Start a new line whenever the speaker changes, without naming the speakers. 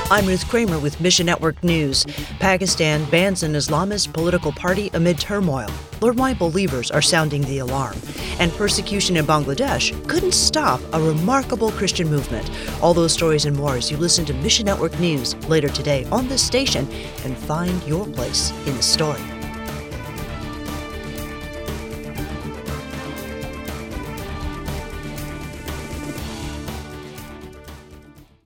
I'm Ruth Kramer with Mission Network News. Pakistan bans an Islamist political party amid turmoil. Learn why believers are sounding the alarm. And persecution in Bangladesh couldn't stop a remarkable Christian movement. All those stories and more as you listen to Mission Network News later today on this station and find your place in the story.